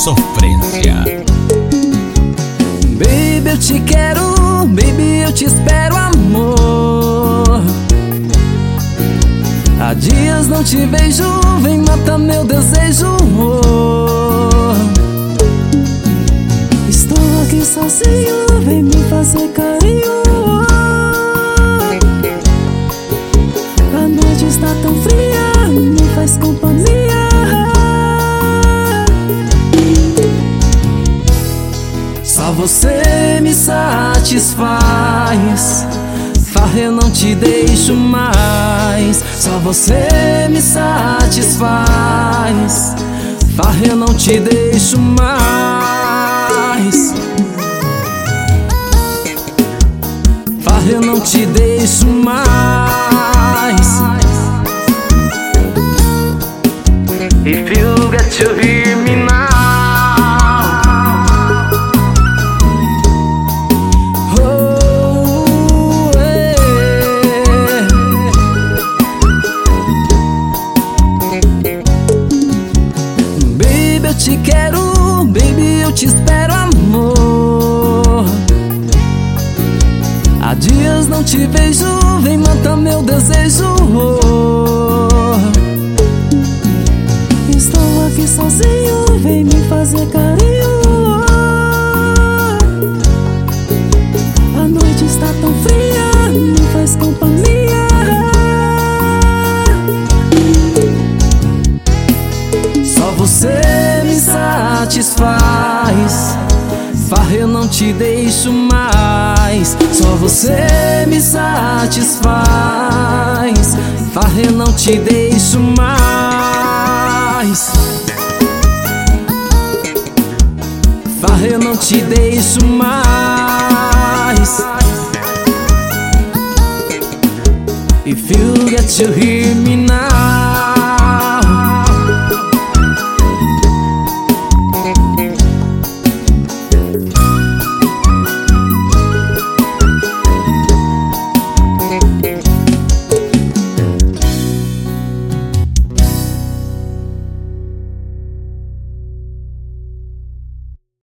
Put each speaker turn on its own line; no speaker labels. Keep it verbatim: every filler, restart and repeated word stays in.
sofrência.
Baby, eu te quero, baby, eu te espero, amor. Há dias não te vejo, vem matar meu desejo, oh. Estou aqui sozinho, vem me fazer carinho, oh. A noite está tão fria, me faz companhia. Só você me satisfaz, farra eu não te deixo mais. Só você me satisfaz, farra eu não te deixo mais. Farra eu não te deixo mais. If you get to hear me now, eu te quero, baby, eu te espero, amor. Há dias não te vejo, vem matar meu desejo, oh. Estou aqui sozinho, vem me fazer carinho, oh. A noite está tão fria, me faz companhia. Só você me satisfaz, farra eu não te deixo mais. Só você me satisfaz, farra eu não te deixo mais. Farra eu não te deixo mais. If you get to hear me now,